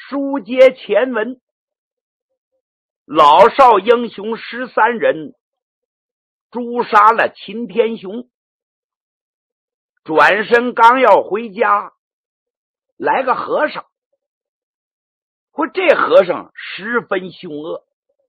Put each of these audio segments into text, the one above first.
书接前文，老少英雄13人诛杀了秦天雄，转身刚要回家，来个和尚。这和尚十分凶恶，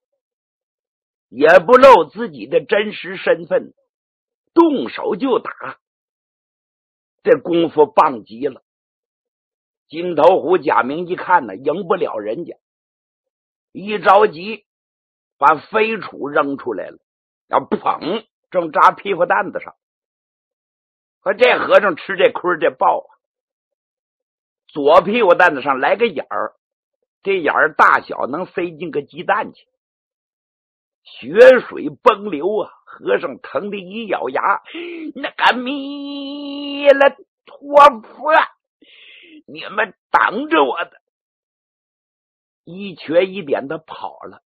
也不露自己的真实身份，动手就打，这功夫棒极了。金头虎贾明一看呢，赢不了人家，一着急把飞杵扔出来了，要砰，正扎屁股蛋子上。可这和尚吃这亏这报啊，左屁股蛋子上来个眼儿，这眼儿大小能塞进个鸡蛋去，血水崩流啊！和尚疼得一咬牙，那个弥勒托佛，你们挡着我的！一瘸一点的跑了。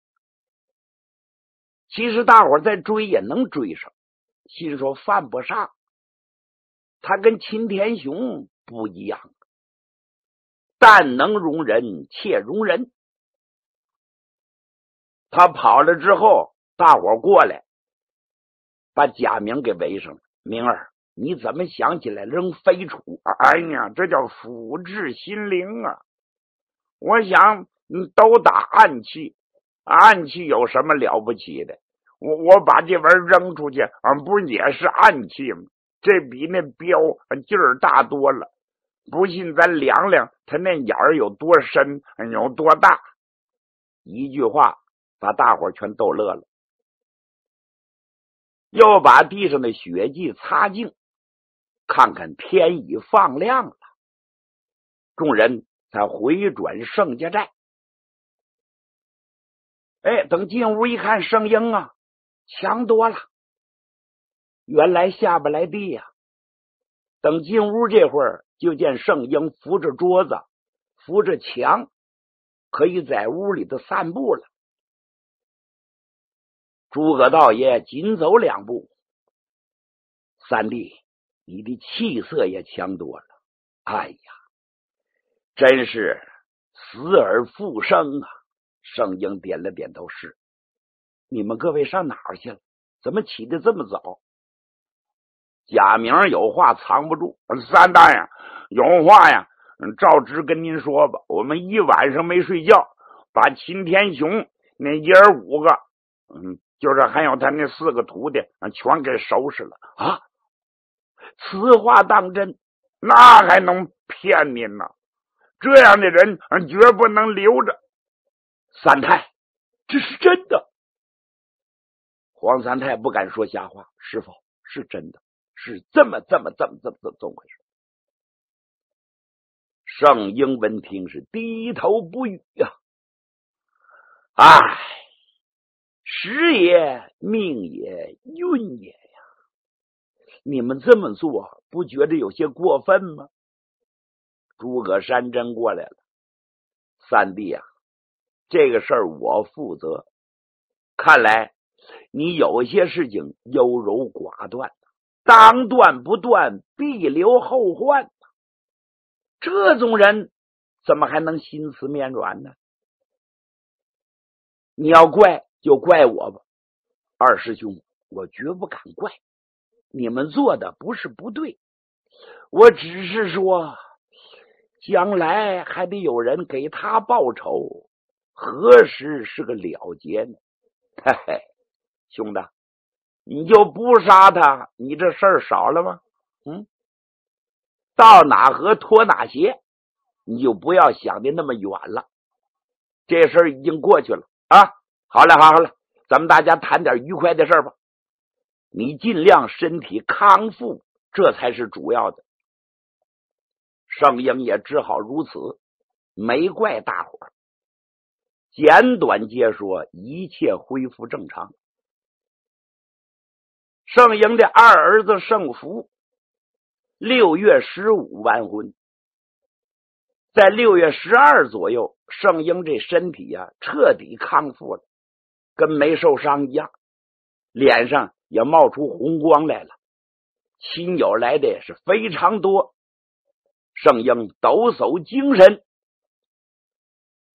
其实大伙再追也能追上，心说犯不上，他跟秦天雄不一样，但能容人且容人。他跑了之后，大伙过来把贾明给围上了。明儿，你怎么想起来扔飞杵？哎呀，这叫辅治心灵啊！我想都打暗器，暗器有什么了不起的？我把这玩意儿扔出去，不是也是暗器吗？这比那镖劲儿大多了。不信咱量量他那眼儿有多深，有多大。一句话把大伙全逗乐了，又把地上的血迹擦净，看看天已放亮了，众人才回转盛家寨。等进屋一看，圣婴啊强多了，原来下不来地呀。等进屋这会儿，就见圣婴扶着桌子，扶着墙，可以在屋里头散步了。诸葛道爷紧走2步，三弟，你的气色也强多了。哎呀，真是死而复生啊！圣婴点了点头，是。你们各位上哪儿去了？怎么起得这么早？贾明有话藏不住，三大爷有话呀，照直跟您说吧。我们一晚上没睡觉，把秦天雄那爷儿5个，就是还有他那4个徒弟，全给收拾了啊！此话当真？那还能骗您呢？这样的人绝不能留着。三太，这是真的。黄三太不敢说瞎话，师傅是真的，是这么回事。圣婴闻听是低头不语啊。唉，时也命也运也呀！你们这么做不觉得有些过分吗？诸葛山珍过来了，三弟啊，这个事儿我负责。看来你有些事情优柔寡断，当断不断，必留后患。这种人怎么还能心慈面软呢？你要怪就怪我吧，二师兄，我绝不敢怪。你们做的不是不对，我只是说将来还得有人给他报仇，何时是个了结呢？嘿嘿，兄弟，你就不杀他，你这事儿少了吗？到哪河脱哪鞋，你就不要想的那么远了。这事儿已经过去了啊！好了，咱们大家谈点愉快的事儿吧。你尽量身体康复，这才是主要的。圣婴也只好如此，没怪大伙儿。简短接说，一切恢复正常。圣婴的2儿子圣福6月15完婚，在6月12左右，圣婴这身体彻底康复了，跟没受伤一样，脸上也冒出红光来了，亲友来的也是非常多。圣婴抖擞精神，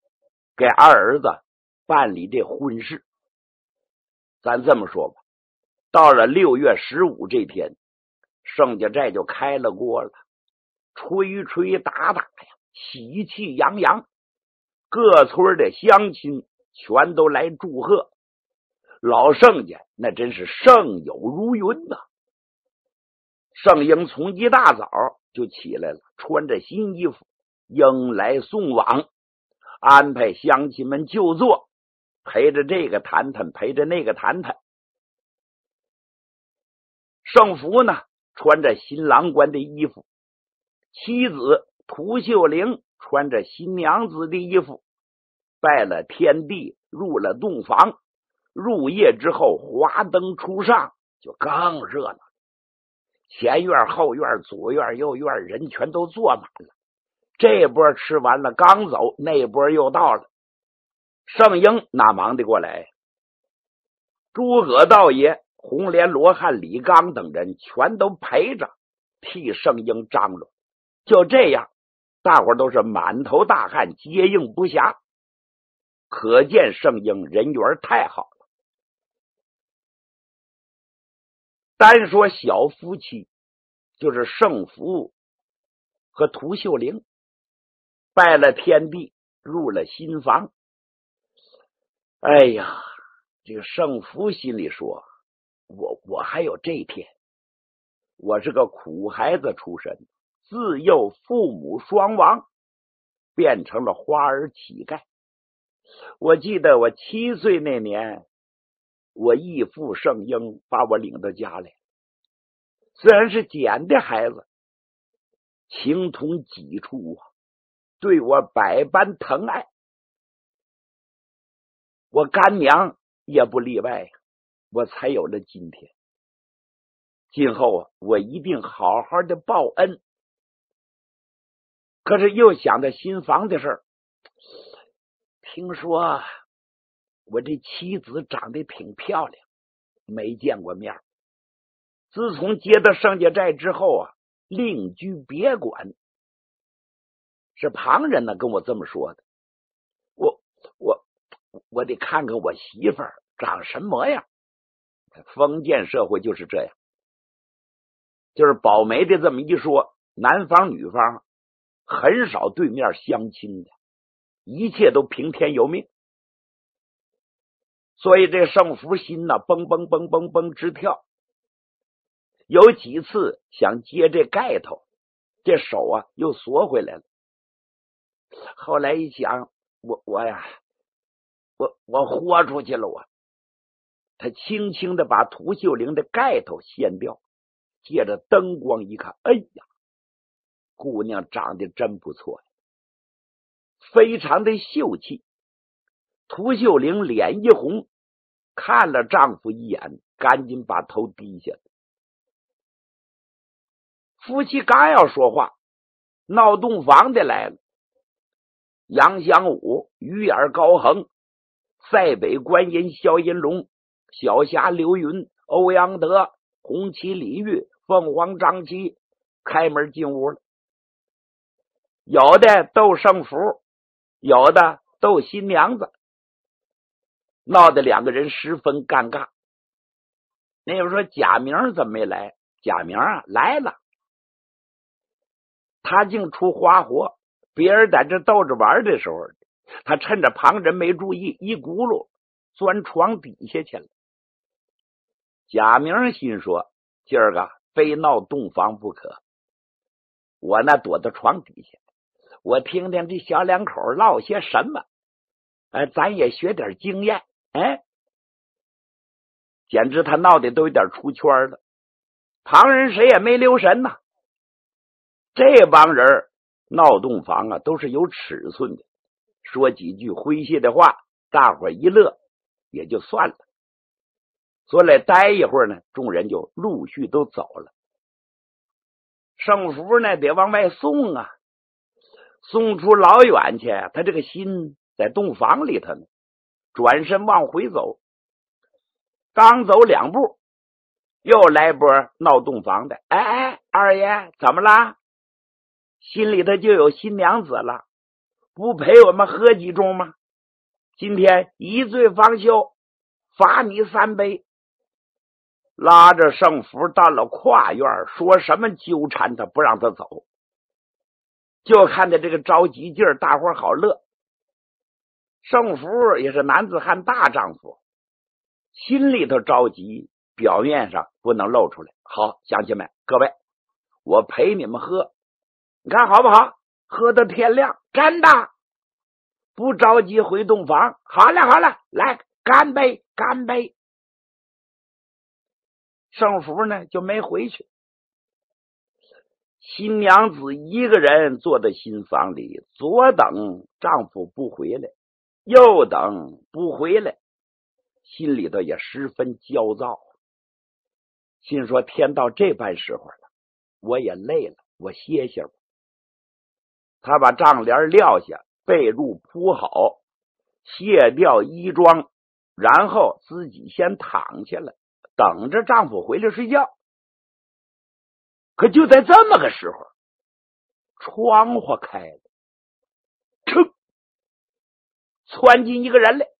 给二儿子办理这婚事。咱这么说吧，到了6月15这天，盛家寨就开了锅了，吹吹打打呀，喜气洋洋，各村的乡亲全都来祝贺。老盛家那真是盛友如云呐。盛英从一大早就起来了，穿着新衣服迎来送往，安排乡亲们就坐，陪着这个谈谈，陪着那个谈谈。盛福呢，穿着新郎官的衣服，妻子涂秀玲穿着新娘子的衣服，拜了天地，入了洞房。入夜之后，华灯初上，就更热闹。前院后院左院右院人全都坐满了。这波吃完了刚走，那波又到了。盛英哪忙得过来？诸葛道爷、红莲罗汉李刚等人全都陪着替盛英张罗。就这样，大伙都是满头大汗，接应不暇，可见盛英人缘太好了。单说小夫妻，就是盛福和涂秀玲，拜了天地，入了新房。哎呀，这个盛福心里说，我还有这天，我是个苦孩子出身，自幼父母双亡，变成了花儿乞丐。我记得我7岁那年，我义父盛英把我领到家来，虽然是捡的孩子，情同己出啊，对我百般疼爱。我干娘也不例外，我才有了今天。今后啊，我一定好好的报恩。可是又想到新房的事儿，听说我这妻子长得挺漂亮，没见过面。自从接到盛家寨之后啊，另居别馆。是旁人呢跟我这么说的。我得看看我媳妇儿长什么模样。封建社会就是这样，就是保媒的这么一说，男方女方很少对面相亲的，一切都听天由命。所以这盛福心呢，蹦蹦蹦蹦蹦直跳。有几次想接这盖头，这手啊又缩回来了。后来一想，我豁出去了。他轻轻的把涂秀玲的盖头掀掉，借着灯光一看，哎呀，姑娘长得真不错，非常的秀气。涂秀玲脸一红，看了丈夫一眼，赶紧把头低下。夫妻刚要说话，闹洞房的来了。杨香武、鱼眼高恒、塞北观音萧银龙、小侠刘云、欧阳德、红旗李煜、凤凰张七开门进屋了。有的斗圣福，有的斗新娘子，闹得两个人十分尴尬。那有说贾明怎么没来？贾明啊来了，他竟出花活。别人在这逗着玩的时候，他趁着旁人没注意，一轱辘钻床底下去了。贾明心说，今儿个非闹洞房不可，我那躲到床底下，我听听这小两口唠些什么，咱也学点经验。简直他闹得都有点出圈了，旁人谁也没留神呐。这帮人闹洞房啊，都是有尺寸的，说几句诙谐的话，大伙一乐也就算了。所以待一会儿呢，众人就陆续都走了。盛福呢得往外送啊，送出老远去，他这个心在洞房里头呢，转身往回走。刚走2步，又来波闹洞房的。二爷怎么啦？心里头就有新娘子了，不陪我们喝几盅吗？ 今天一罪方休，罚你3杯。拉着圣福到了跨院，说什么纠缠他，不让他走。就看着这个着急劲儿，大伙好乐。圣福也是男子汉大丈夫，心里头着急，表面上不能露出来。好，乡亲们，各位，我陪你们喝，你看好不好？喝到天亮，真的不着急回洞房。好了好了，来干杯干杯。圣福呢就没回去，新娘子一个人坐在新房里，左等丈夫不回来，右等不回来，心里头也十分焦躁。心说天到这般时候了，我也累了，我歇歇吧。他把帐帘撂下，被褥铺好，卸掉衣装，然后自己先躺下来，等着丈夫回来睡觉。可就在这么个时候，窗户开了，噌，窜进一个人来。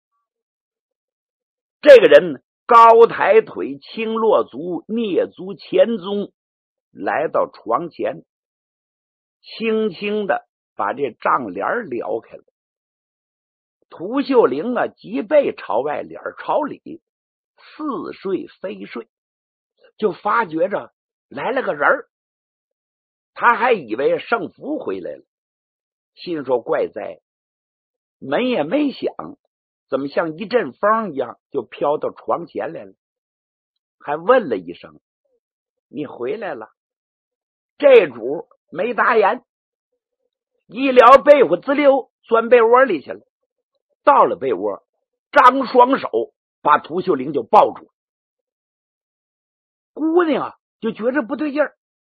这个人呢，高抬腿，轻落足，蹑足前踪，来到床前，轻轻的把这帐帘撩开了。涂秀玲啊，脊背朝外，脸朝里，似睡非睡，就发觉着来了个人儿。他还以为圣福回来了，心说怪哉，门也没响，怎么像一阵风一样就飘到床前来了？还问了一声：“你回来了？”这主没答言，一撩被窝，滋溜钻被窝里去了。到了被窝，张双手把涂秀玲就抱住了。姑娘啊，就觉着不对劲儿。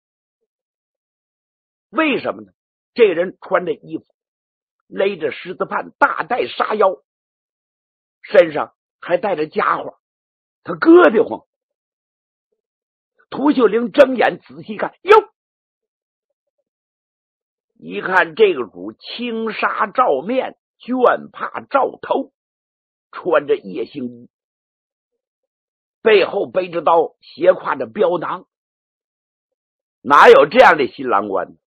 为什么呢？这人穿着衣服，勒着狮子畔，大带沙腰，身上还带着家伙，他硌得慌。涂秀玲睁眼仔细看，哟，一看这个主轻纱罩面，绢帕罩头，穿着夜行衣，背后背着刀，斜挎着镖囊，哪有这样的新郎官呢？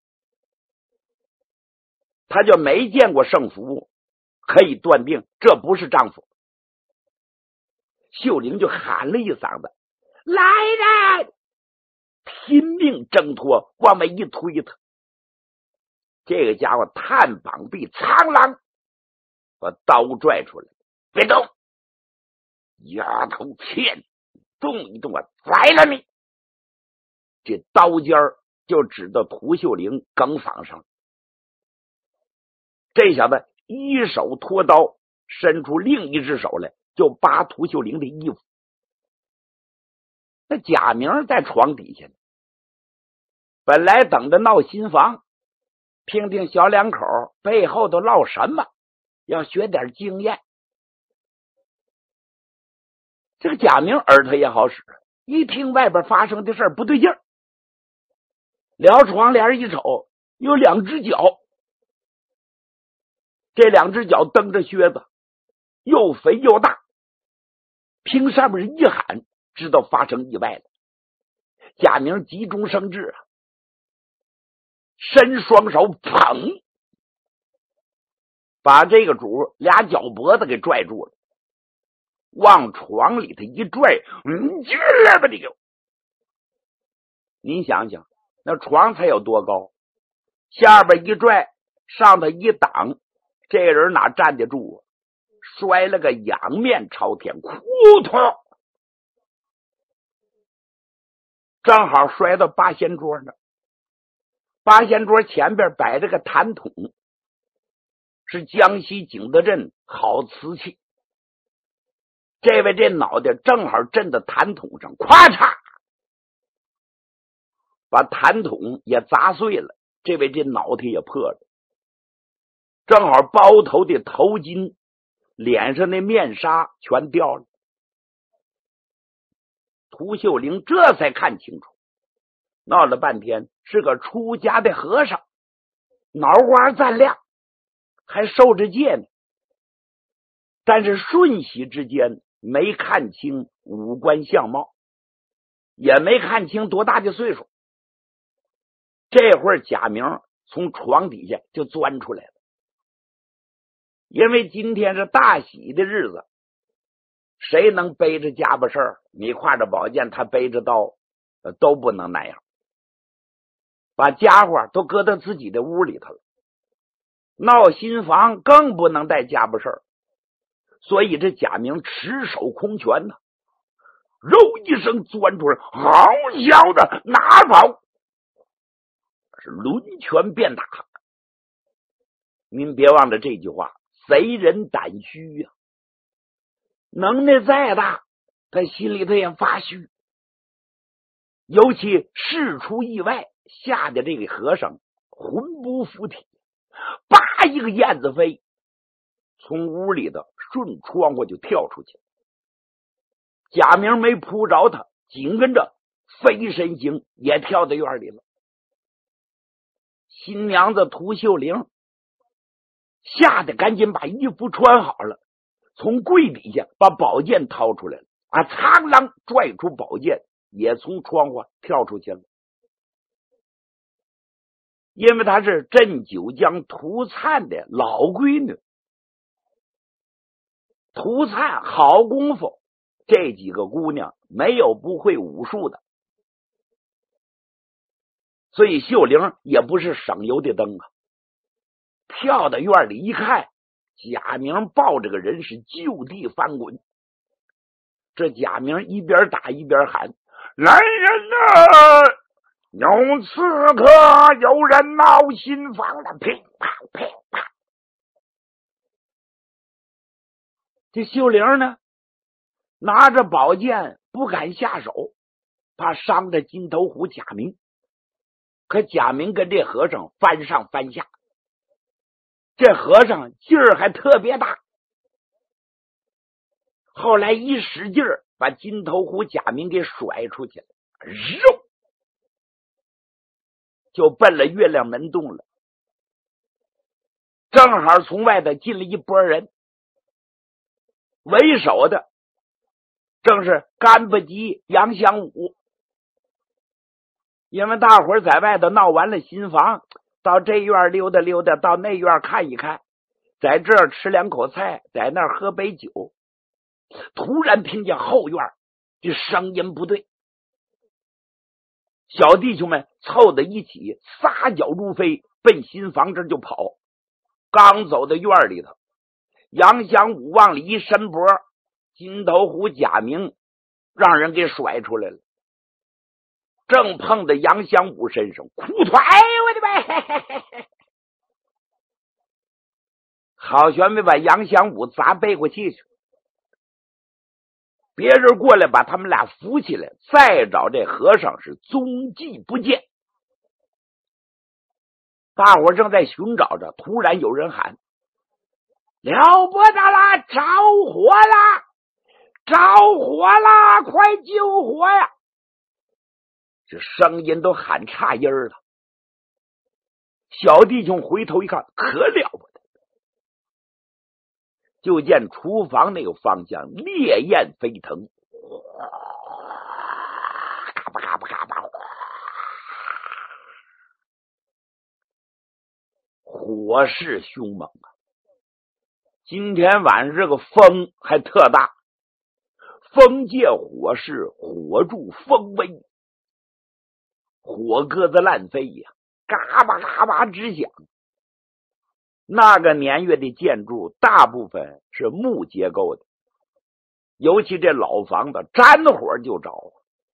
他就没见过圣福，可以断定这不是丈夫。秀玲就喊了一嗓子：“来人！”拼命挣脱，往外一推他。这个家伙探膀臂，苍狼把刀拽出来，别动！丫头欠，动一动啊，宰了你！这刀尖就指到涂秀玲梗嗓上。这小子一手托刀，伸出另一只手来，就扒涂秀玲的衣服。那贾明在床底下呢，本来等着闹新房，听听小两口背后都唠什么，要学点经验。这个贾明耳朵也好使，一听外边发生的事不对劲儿，撩窗帘一瞅，有2只脚，这2只脚蹬着靴子，又肥又大。听上面一喊，知道发生意外了。贾明急中生智啊，伸双手捧，把这个主俩脚脖子给拽住了，往床里头一拽，这吧你就！您想想，那床才有多高？下边一拽，上头一挡，这人哪站得住啊？摔了个仰面朝天，扑通，正好摔到八仙桌那。八仙桌前边摆着个坛桶，是江西景德镇好瓷器。这位这脑袋正好震到坛桶上，咵嚓，把坛桶也砸碎了，这位这脑袋也破了。正好包头的头巾，脸上的面纱全掉了。涂秀玲这才看清楚，闹了半天是个出家的和尚，脑瓜赞亮，还受着戒呢。 但是瞬息之间没看清五官相貌，也没看清多大的岁数。这会儿贾明从床底下就钻出来了，因为今天是大喜的日子，谁能背着家伙事儿，你挎着宝剑，他背着刀，都不能那样，把家伙都搁到自己的屋里头了。闹新房更不能带家伙事儿，所以这贾明持手空拳呢，肉一声钻出来，好小子，拿跑！是抡拳便打。您别忘了这句话，贼人胆虚呀，能耐再大，他心里头也发虚。尤其事出意外，吓得这个和尚魂不附体，叭一个燕子飞，从屋里头顺窗户就跳出去。贾明没扑着他，紧跟着飞身行也跳到院里了。新娘子涂秀玲吓得赶紧把衣服穿好了，从柜底下把宝剑掏出来了，苍啷拽出宝剑，也从窗户跳出去了。因为她是镇九江涂灿的老闺女，涂灿好功夫，这几个姑娘没有不会武术的，所以秀玲也不是省油的灯啊。跳到院里一看，贾明抱着个人是就地翻滚。这贾明一边打一边喊：来人呐！有刺客，有人闹新房了！乒乓乒乓。这秀玲呢，拿着宝剑不敢下手，怕伤着金头虎贾明。可贾明跟这和尚翻上翻下，这和尚劲儿还特别大。后来一使劲儿，把金头虎贾明给甩出去了，肉就奔了月亮门洞了。正好从外头进了一拨人，为首的正是干不及杨祥武。因为大伙儿在外头闹完了新房，到这院溜达溜达，到那院看一看，在这儿吃两口菜，在那儿喝杯酒，突然听见后院这声音不对，小弟兄们凑在一起，撒脚如飞，奔新房这就跑。刚走到院里头，杨祥武往里一伸脖，金头虎贾明让人给甩出来了，正碰在杨祥武身上，哭团我的呗！好悬没把杨祥武砸背过气去，别人过来把他们俩扶起来，再找这和尚是踪迹不见。大伙正在寻找着，突然有人喊：了不得啦，着火啦，着火啦，快救火呀！这声音都喊岔音了。小弟兄回头一看，可了不得，就见厨房那个方向烈焰飞腾，嘎巴嘎巴嘎巴，火势凶猛啊！今天晚上这个风还特大，风借火势，火助风威，火鸽子乱飞呀，嘎巴嘎巴直响。那个年月的建筑大部分是木结构的，尤其这老房子沾火就着，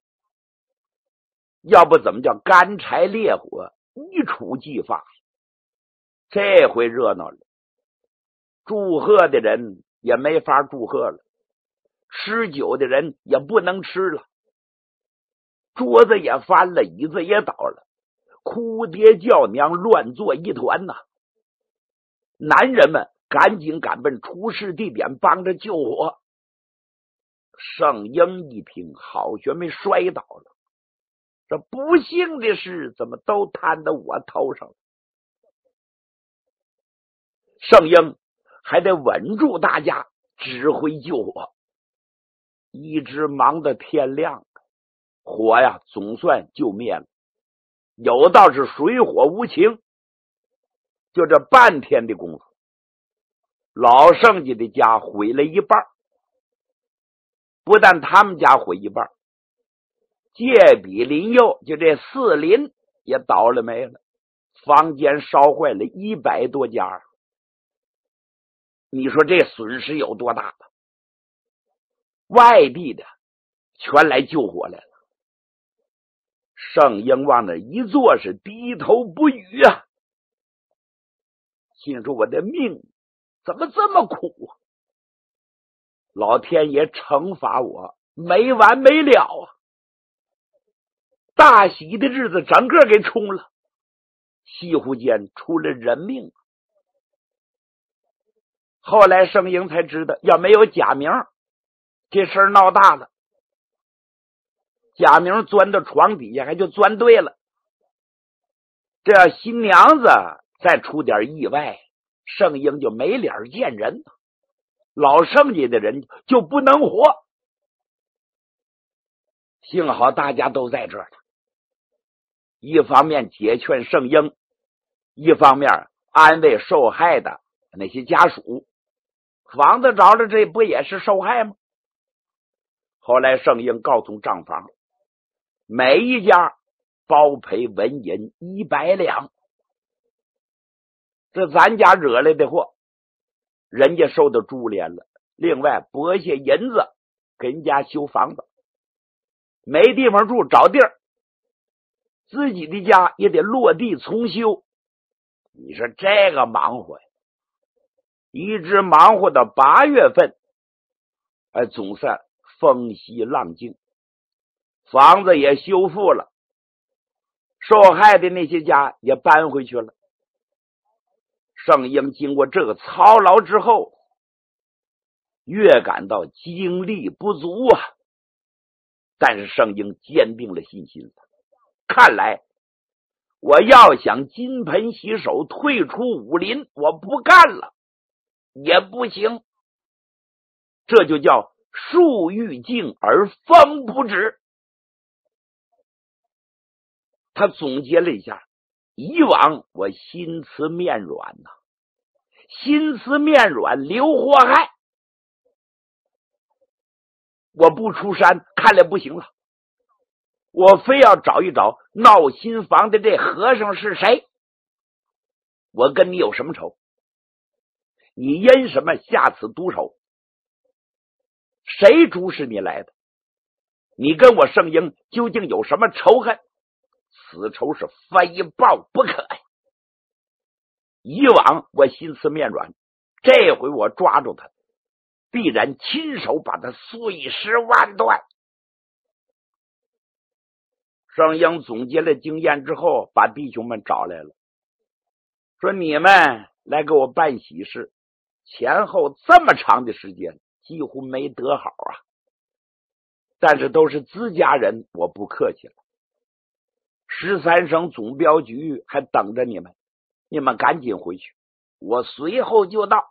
要不怎么叫干柴烈火，一触即发。这回热闹了，祝贺的人也没法祝贺了，吃酒的人也不能吃了，桌子也翻了，椅子也倒了，哭爹叫娘乱作一团呐！男人们赶紧赶奔出事地点帮着救火。圣婴一听，好悬没摔倒了，这不幸的事怎么都摊到我头上了？圣婴还得稳住大家， 指挥救火，一直忙到天亮，火呀总算就灭了。有道是水火无情，就这半天的功夫，老剩下的家毁了一半。不但他们家毁一半，界比邻右就这四邻也倒了霉了，房间烧坏了100多家。你说这损失有多大了？外地的全来救火来了。盛英往那一坐是低头不语啊，心说我的命怎么这么苦啊？老天爷惩罚我没完没了啊！大喜的日子整个给冲了，西湖间出了人命。后来盛英才知道，要没有贾明，这事儿闹大了。贾明钻到床底下还就钻对了，这要新娘子再出点意外，盛英就没脸见人，老盛家的人就不能活。幸好大家都在这儿，一方面解劝盛英，一方面安慰受害的那些家属。房子着了，这不也是受害吗？后来盛英告诉账房，每一家包赔纹银100两。这咱家惹来的祸，人家受到株连了，另外拨些银子给人家修房子，没地方住找地儿，自己的家也得落地重修。你说这个忙活呀，一直忙活到8月份，总算风息浪静，房子也修复了，受害的那些家也搬回去了。盛英经过这个操劳之后，越感到精力不足啊。但是盛英坚定了信心，看来我要想金盆洗手退出武林，我不干了也不行。这就叫树欲静而风不止。他总结了一下，以往我心慈面软呐，心慈面软留祸害，我不出山看来不行了，我非要找一找闹新房的这和尚是谁。我跟你有什么仇？你因什么下此毒手？谁主使你来的？你跟我盛英究竟有什么仇恨？此仇是非报不可呀！以往我心慈面软，这回我抓住他，必然亲手把他碎尸万段。盛英总结了经验之后，把弟兄们找来了，说你们来给我办喜事，前后这么长的时间几乎没得好啊，但是都是自家人，我不客气了。13省总镖局还等着你们，你们赶紧回去，我随后就到。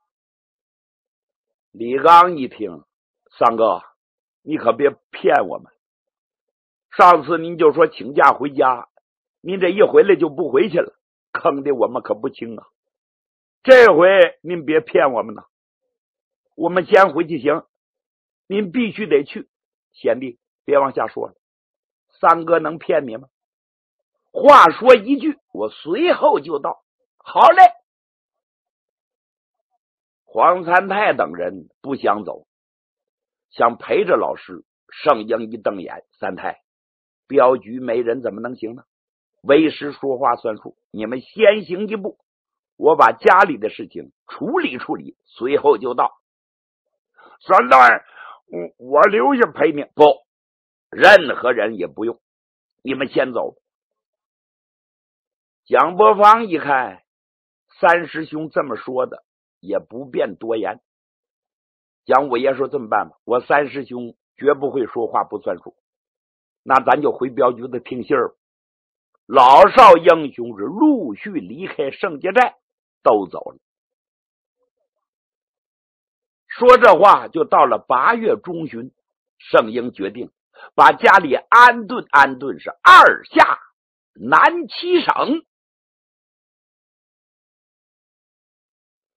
李刚一听，三哥，你可别骗我们，上次您就说请假回家，您这一回来就不回去了，坑的我们可不轻啊。这回您别骗我们了，我们先回去行，您必须得去。贤弟别往下说了，三哥能骗你吗？话说一句，我随后就到。好嘞。黄三泰等人不想走，想陪着老师。盛英一瞪眼，三太，镖局没人怎么能行呢？为师说话算数，你们先行一步，我把家里的事情处理处理，随后就到。三太，我留下陪你。不，任何人也不用，你们先走。蒋伯芳一看三师兄这么说的，也不便多言。蒋五爷说这么办吧，我三师兄绝不会说话不算数，那咱就回镖局的听信儿。老少英雄是陆续离开盛家寨，都走了。 说这话就到了8月中旬，盛英决定把家里安顿安顿，是2下南7省。